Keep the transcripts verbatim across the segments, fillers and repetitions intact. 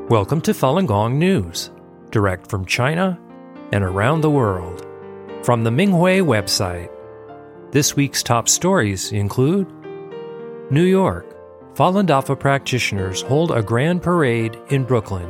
Welcome to Falun Gong News, direct from China and around the world. From the Minghui website, this week's top stories include New York, Falun Dafa practitioners hold a grand parade in Brooklyn.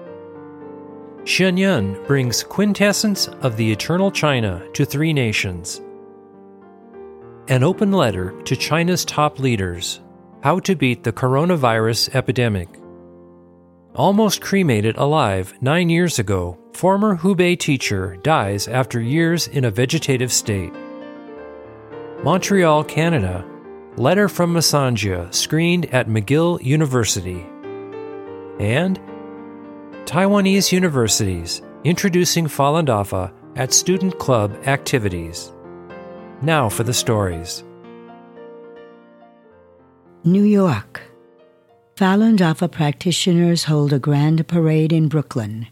Shenyun brings quintessence of the eternal China to three nations. An open letter to China's top leaders, how to beat the coronavirus epidemic. Almost cremated alive nine years ago, former Hubei teacher dies after years in a vegetative state. Montreal, Canada, letter from Masanjia screened at McGill University. And Taiwanese universities introducing Falun Dafa at student club activities. Now for the stories. New York. Falun Dafa practitioners hold a grand parade in Brooklyn.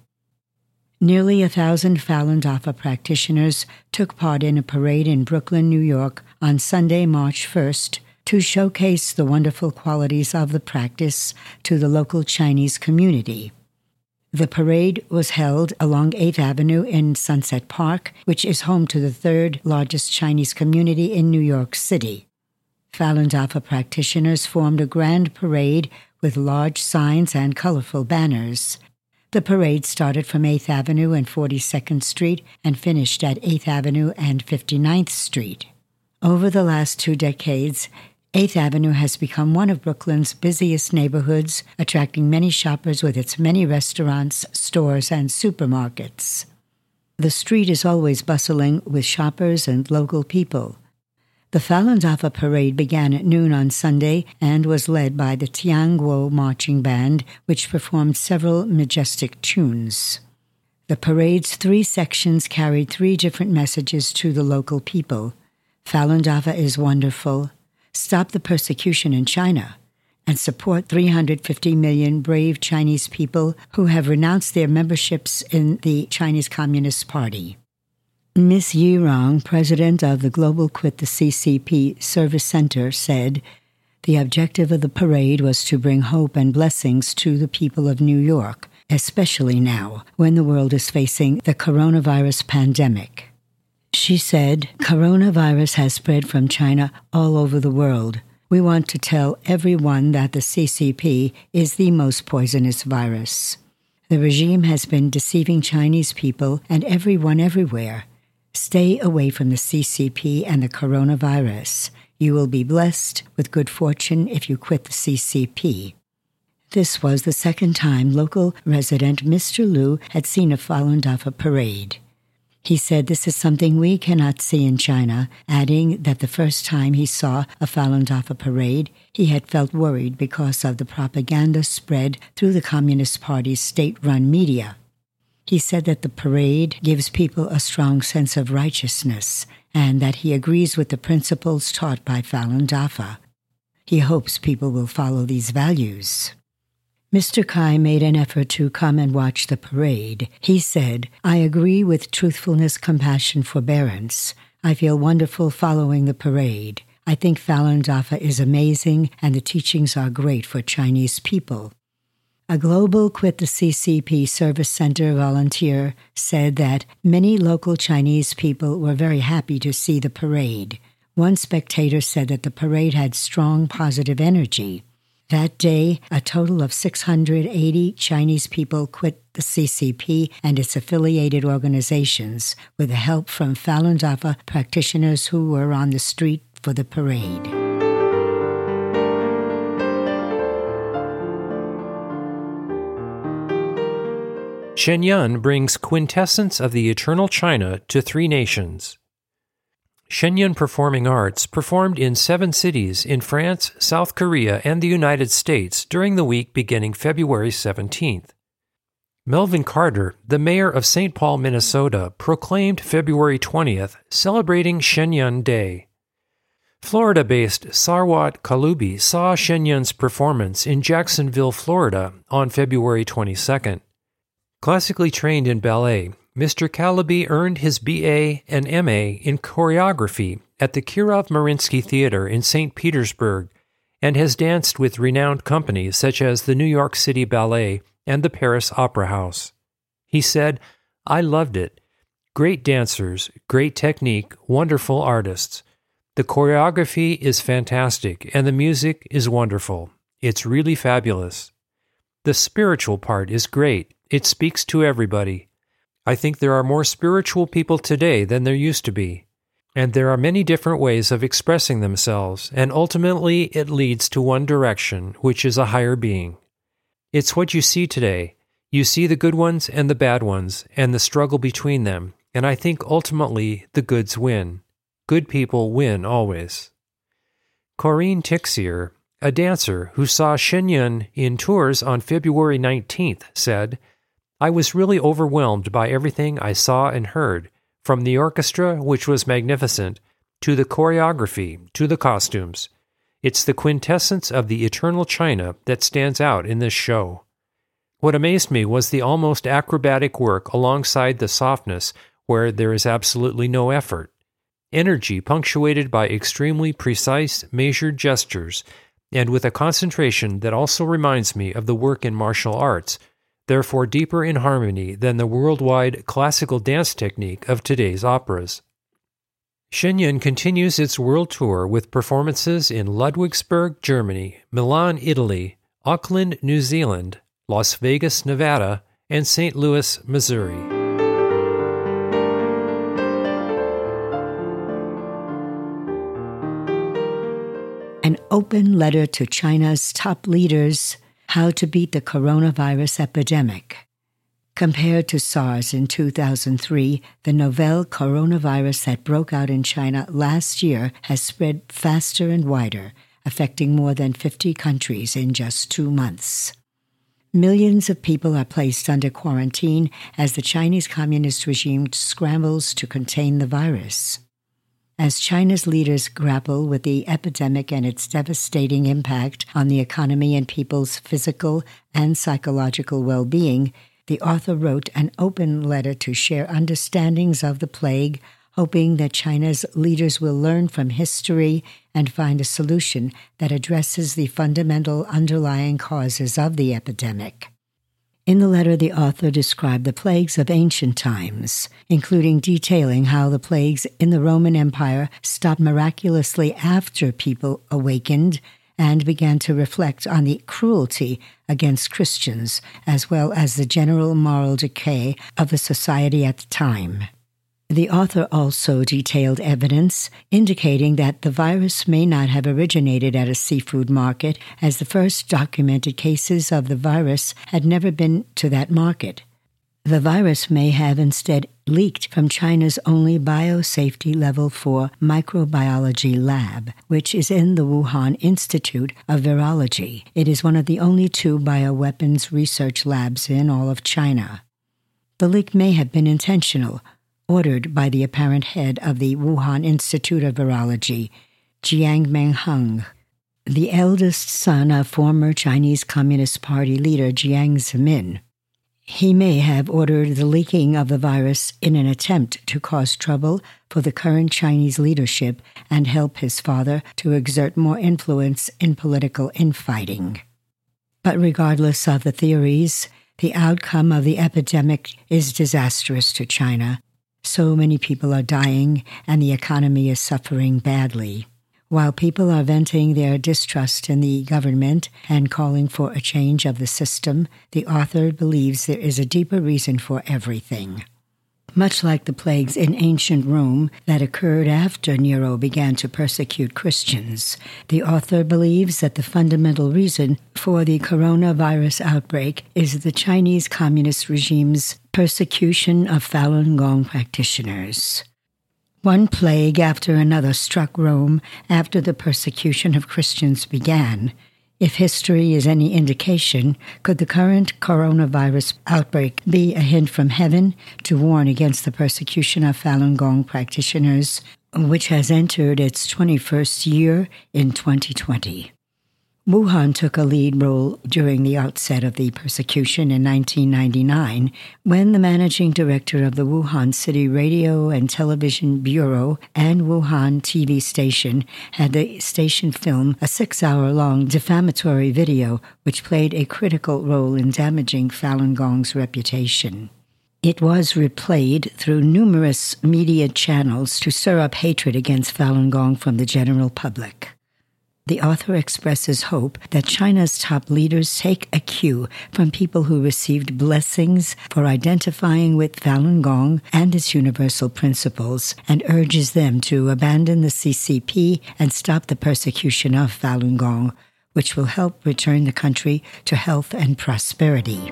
Nearly a thousand Falun Dafa practitioners took part in a parade in Brooklyn, New York on Sunday, March first, to showcase the wonderful qualities of the practice to the local Chinese community. The parade was held along eighth Avenue in Sunset Park, which is home to the third largest Chinese community in New York City. Falun Dafa practitioners formed a grand parade with large signs and colorful banners. The parade started from eighth Avenue and forty-second Street and finished at eighth Avenue and fifty-ninth Street. Over the last two decades, eighth Avenue has become one of Brooklyn's busiest neighborhoods, attracting many shoppers with its many restaurants, stores, and supermarkets. The street is always bustling with shoppers and local people. The Falun Dafa parade began at noon on Sunday and was led by the Tianguo Marching Band, which performed several majestic tunes. The parade's three sections carried three different messages to the local people. Falun Dafa is wonderful. Stop the persecution in China, and support three hundred fifty million brave Chinese people who have renounced their memberships in the Chinese Communist Party. Miss Yi Rong, president of the Global Quit the C C P Service Center, said, "The objective of the parade was to bring hope and blessings to the people of New York, especially now, when the world is facing the coronavirus pandemic." She said, "Coronavirus has spread from China all over the world. We want to tell everyone that the C C P is the most poisonous virus. The regime has been deceiving Chinese people and everyone everywhere. Stay away from the C C P and the coronavirus. You will be blessed with good fortune if you quit the C C P." This was the second time local resident Mister Liu had seen a Falun Dafa parade. He said this is something we cannot see in China, adding that the first time he saw a Falun Dafa parade, he had felt worried because of the propaganda spread through the Communist Party's state-run media. He said that the parade gives people a strong sense of righteousness and that he agrees with the principles taught by Falun Dafa. He hopes people will follow these values. Mister Kai made an effort to come and watch the parade. He said, "I agree with truthfulness, compassion, forbearance. I feel wonderful following the parade. I think Falun Dafa is amazing and the teachings are great for Chinese people." A Global Quit the C C P Service Center volunteer said that many local Chinese people were very happy to see the parade. One spectator said that the parade had strong positive energy. That day, a total of six hundred eighty Chinese people quit the C C P and its affiliated organizations with the help from Falun Dafa practitioners who were on the street for the parade. Shenyun brings quintessence of the eternal China to three nations. Shenyun Performing Arts performed in seven cities in France, South Korea, and the United States during the week beginning February seventeenth. Melvin Carter, the mayor of Saint Paul, Minnesota, proclaimed February twentieth, celebrating Shenyun Day. Florida-based Sarwat Kalubi saw Shenyun's performance in Jacksonville, Florida, on February twenty-second. Classically trained in ballet, Mister Kalubi earned his B A and M A in choreography at the Kirov-Mariinsky Theater in Saint Petersburg and has danced with renowned companies such as the New York City Ballet and the Paris Opera House. He said, "I loved it. Great dancers, great technique, wonderful artists. The choreography is fantastic, and the music is wonderful. It's really fabulous. The spiritual part is great. It speaks to everybody. I think there are more spiritual people today than there used to be. And there are many different ways of expressing themselves, and ultimately it leads to one direction, which is a higher being. It's what you see today. You see the good ones and the bad ones, and the struggle between them, and I think ultimately the goods win. Good people win always." Corinne Tixier, a dancer who saw Shen Yun in Tours on February nineteenth, said, "I was really overwhelmed by everything I saw and heard, from the orchestra, which was magnificent, to the choreography, to the costumes. It's the quintessence of the eternal China that stands out in this show. What amazed me was the almost acrobatic work alongside the softness where there is absolutely no effort. Energy punctuated by extremely precise, measured gestures, and with a concentration that also reminds me of the work in martial arts, therefore deeper in harmony than the worldwide classical dance technique of today's operas." Shen Yun continues its world tour with performances in Ludwigsburg, Germany, Milan, Italy, Auckland, New Zealand, Las Vegas, Nevada, and Saint Louis, Missouri. An open letter to China's top leaders, how to beat the coronavirus epidemic. Compared to SARS in two thousand three, the novel coronavirus that broke out in China last year has spread faster and wider, affecting more than fifty countries in just two months. Millions of people are placed under quarantine as the Chinese Communist regime scrambles to contain the virus. As China's leaders grapple with the epidemic and its devastating impact on the economy and people's physical and psychological well-being, the author wrote an open letter to share understandings of the plague, hoping that China's leaders will learn from history and find a solution that addresses the fundamental underlying causes of the epidemic. In the letter, the author described the plagues of ancient times, including detailing how the plagues in the Roman Empire stopped miraculously after people awakened and began to reflect on the cruelty against Christians, as well as the general moral decay of the society at the time. The author also detailed evidence indicating that the virus may not have originated at a seafood market, as the first documented cases of the virus had never been to that market. The virus may have instead leaked from China's only biosafety level four microbiology lab, which is in the Wuhan Institute of Virology. It is one of the only two bioweapons research labs in all of China. The leak may have been intentional, ordered by the apparent head of the Wuhan Institute of Virology, Jiang Mengheng, the eldest son of former Chinese Communist Party leader Jiang Zemin. He may have ordered the leaking of the virus in an attempt to cause trouble for the current Chinese leadership and help his father to exert more influence in political infighting. But regardless of the theories, the outcome of the epidemic is disastrous to China. So many people are dying, and the economy is suffering badly. While people are venting their distrust in the government and calling for a change of the system, the author believes there is a deeper reason for everything. Much like the plagues in ancient Rome that occurred after Nero began to persecute Christians, the author believes that the fundamental reason for the coronavirus outbreak is the Chinese Communist regime's persecution of Falun Gong practitioners. One plague after another struck Rome after the persecution of Christians began. If history is any indication, could the current coronavirus outbreak be a hint from heaven to warn against the persecution of Falun Gong practitioners, which has entered its twenty-first year in twenty twenty? Wuhan took a lead role during the outset of the persecution in nineteen ninety-nine, when the managing director of the Wuhan City Radio and Television Bureau and Wuhan T V station had the station film a six-hour-long defamatory video which played a critical role in damaging Falun Gong's reputation. It was replayed through numerous media channels to stir up hatred against Falun Gong from the general public. The author expresses hope that China's top leaders take a cue from people who received blessings for identifying with Falun Gong and its universal principles, and urges them to abandon the C C P and stop the persecution of Falun Gong, which will help return the country to health and prosperity.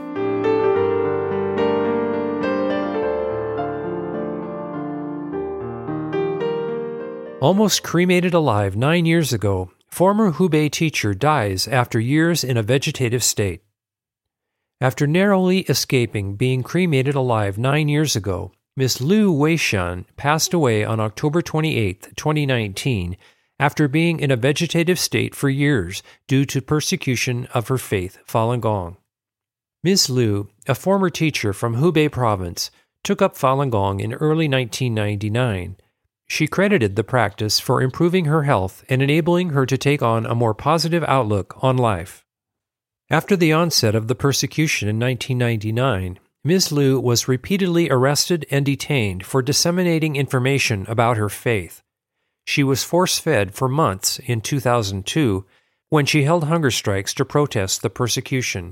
Almost cremated alive nine years ago, former Hubei teacher dies after years in a vegetative state. After narrowly escaping being cremated alive nine years ago, Miss Liu Weishan passed away on October twenty-eighth, twenty nineteen, after being in a vegetative state for years due to persecution of her faith, Falun Gong. Miss Liu, a former teacher from Hubei province, took up Falun Gong in early nineteen ninety-nine. She credited the practice for improving her health and enabling her to take on a more positive outlook on life. After the onset of the persecution in nineteen ninety-nine, Miz Liu was repeatedly arrested and detained for disseminating information about her faith. She was force-fed for months in two thousand two when she held hunger strikes to protest the persecution.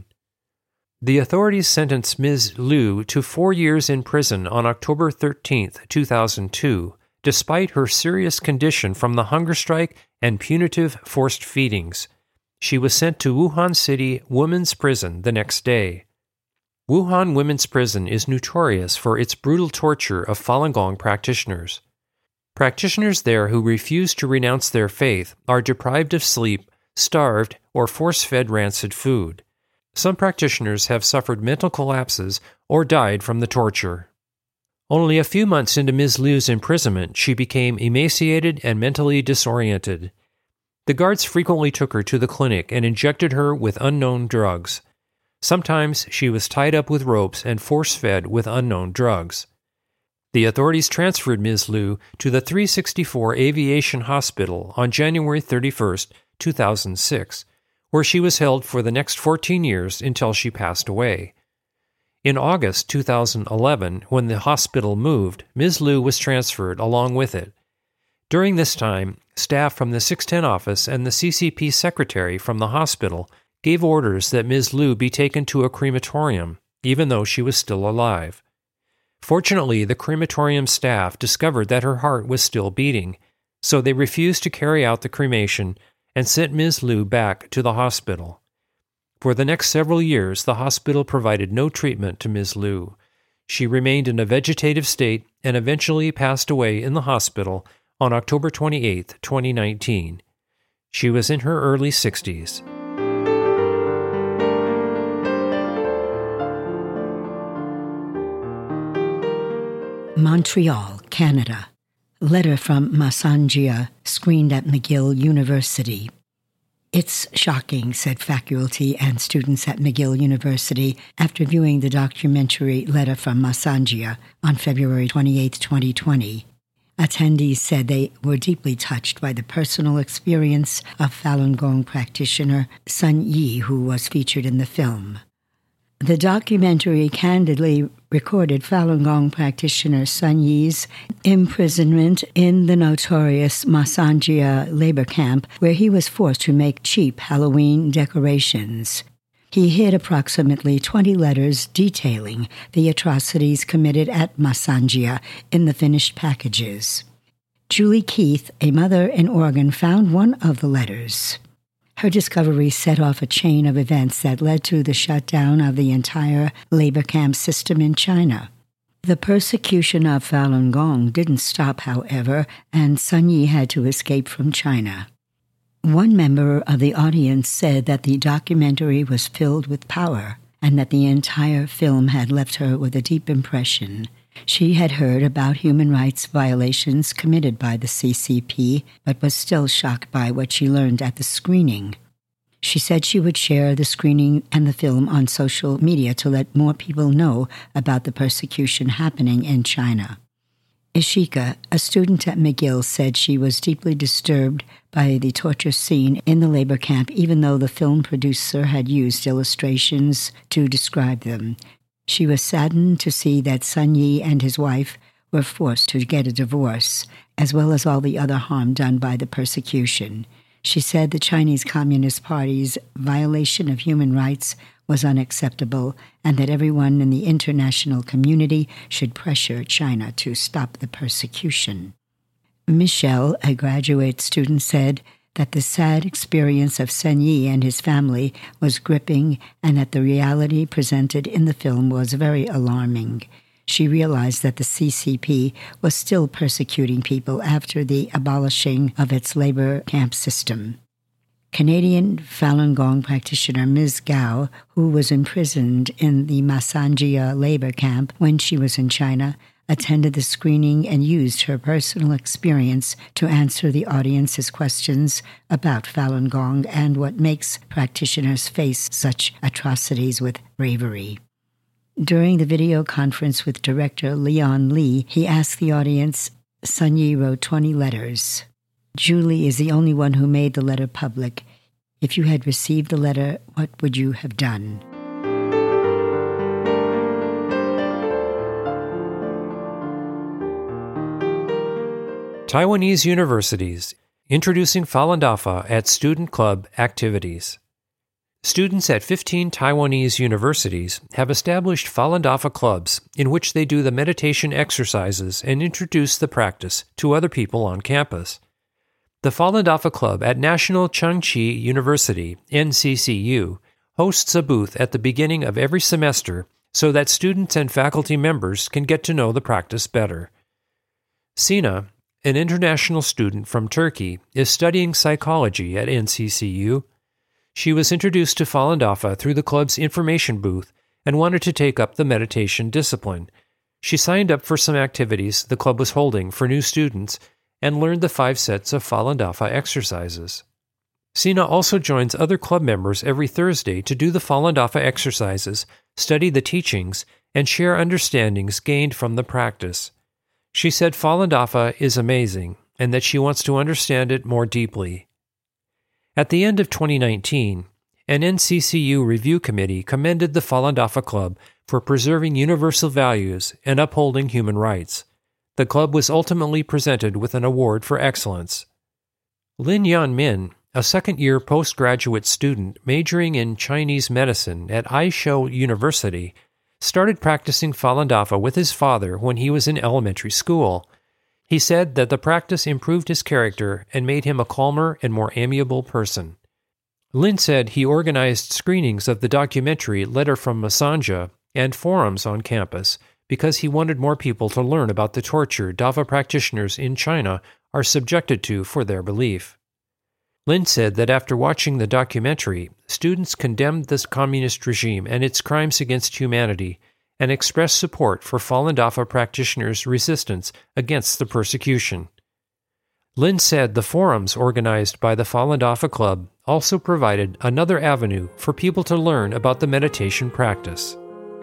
The authorities sentenced Miz Liu to four years in prison on October thirteenth, two thousand two, despite her serious condition from the hunger strike and punitive forced feedings. She was sent to Wuhan City Women's Prison the next day. Wuhan Women's Prison is notorious for its brutal torture of Falun Gong practitioners. Practitioners there who refuse to renounce their faith are deprived of sleep, starved, or force-fed rancid food. Some practitioners have suffered mental collapses or died from the torture. Only a few months into Miz Liu's imprisonment, she became emaciated and mentally disoriented. The guards frequently took her to the clinic and injected her with unknown drugs. Sometimes she was tied up with ropes and force-fed with unknown drugs. The authorities transferred Miz Liu to the three sixty-four Aviation Hospital on January thirty-first, two thousand six, where she was held for the next fourteen years until she passed away. In August two thousand eleven, when the hospital moved, Miz Liu was transferred along with it. During this time, staff from the six ten office and the C C P secretary from the hospital gave orders that Miz Liu be taken to a crematorium, even though she was still alive. Fortunately, the crematorium staff discovered that her heart was still beating, so they refused to carry out the cremation and sent Miz Liu back to the hospital. For the next several years, the hospital provided no treatment to Miz Liu. She remained in a vegetative state and eventually passed away in the hospital on October twenty-eighth, twenty nineteen. She was in her early sixties. Montreal, Canada. Letter from Masanjia, screened at McGill University. It's shocking, said faculty and students at McGill University after viewing the documentary Letter from Masanjia on February twenty-eighth, twenty twenty. Attendees said they were deeply touched by the personal experience of Falun Gong practitioner Sun Yi, who was featured in the film. The documentary candidly recorded Falun Gong practitioner Sun Yi's imprisonment in the notorious Masanjia labor camp, where he was forced to make cheap Halloween decorations. He hid approximately twenty letters detailing the atrocities committed at Masanjia in the finished packages. Julie Keith, a mother in Oregon, found one of the letters. Her discovery set off a chain of events that led to the shutdown of the entire labor camp system in China. The persecution of Falun Gong didn't stop, however, and Sun Yi had to escape from China. One member of the audience said that the documentary was filled with power and that the entire film had left her with a deep impression. She had heard about human rights violations committed by the C C P, but was still shocked by what she learned at the screening. She said she would share the screening and the film on social media to let more people know about the persecution happening in China. Ishika, a student at McGill, said she was deeply disturbed by the torture scene in the labor camp, even though the film producer had used illustrations to describe them. She was saddened to see that Sun Yi and his wife were forced to get a divorce, as well as all the other harm done by the persecution. She said the Chinese Communist Party's violation of human rights was unacceptable and that everyone in the international community should pressure China to stop the persecution. Michelle, a graduate student, said that the sad experience of Sun Yi and his family was gripping and that the reality presented in the film was very alarming. She realized that the C C P was still persecuting people after the abolishing of its labor camp system. Canadian Falun Gong practitioner Miz Gao, who was imprisoned in the Masanjia labor camp when she was in China, attended the screening and used her personal experience to answer the audience's questions about Falun Gong and what makes practitioners face such atrocities with bravery. During the video conference with director Leon Lee, he asked the audience, Sun Yi wrote twenty letters. Julie is the only one who made the letter public. If you had received the letter, what would you have done? Taiwanese universities introducing Falun Dafa at student club activities. Students at fifteen Taiwanese universities have established Falun Dafa clubs in which they do the meditation exercises and introduce the practice to other people on campus. The Falun Dafa Club at National Chengchi University, N C C U, hosts a booth at the beginning of every semester so that students and faculty members can get to know the practice better. Sina, an international student from Turkey, is studying psychology at N C C U. She was introduced to Falun Dafa through the club's information booth and wanted to take up the meditation discipline. She signed up for some activities the club was holding for new students and learned the five sets of Falun Dafa exercises. Sina also joins other club members every Thursday to do the Falun Dafa exercises, study the teachings, and share understandings gained from the practice. She said Falun Dafa is amazing and that she wants to understand it more deeply. At the end of twenty nineteen, an N C C U review committee commended the Falun Dafa Club for preserving universal values and upholding human rights. The club was ultimately presented with an award for excellence. Lin Yan Min, a second-year postgraduate student majoring in Chinese medicine at Aishou University, started practicing Falun Dafa with his father when he was in elementary school. He said that the practice improved his character and made him a calmer and more amiable person. Lin said he organized screenings of the documentary Letter from Masanja and forums on campus because he wanted more people to learn about the torture Dafa practitioners in China are subjected to for their belief. Lin said that after watching the documentary, students condemned the communist regime and its crimes against humanity and expressed support for Falun Dafa practitioners' resistance against the persecution. Lin said the forums organized by the Falun Dafa Club also provided another avenue for people to learn about the meditation practice.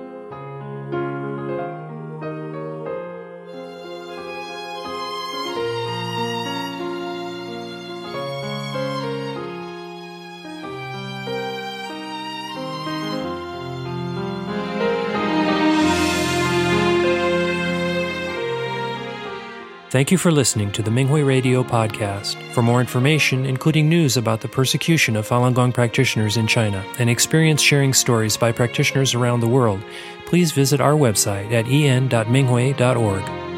Thank you for listening to the Minghui Radio podcast. For more information, including news about the persecution of Falun Gong practitioners in China and experience-sharing stories by practitioners around the world, please visit our website at en dot minghui dot org.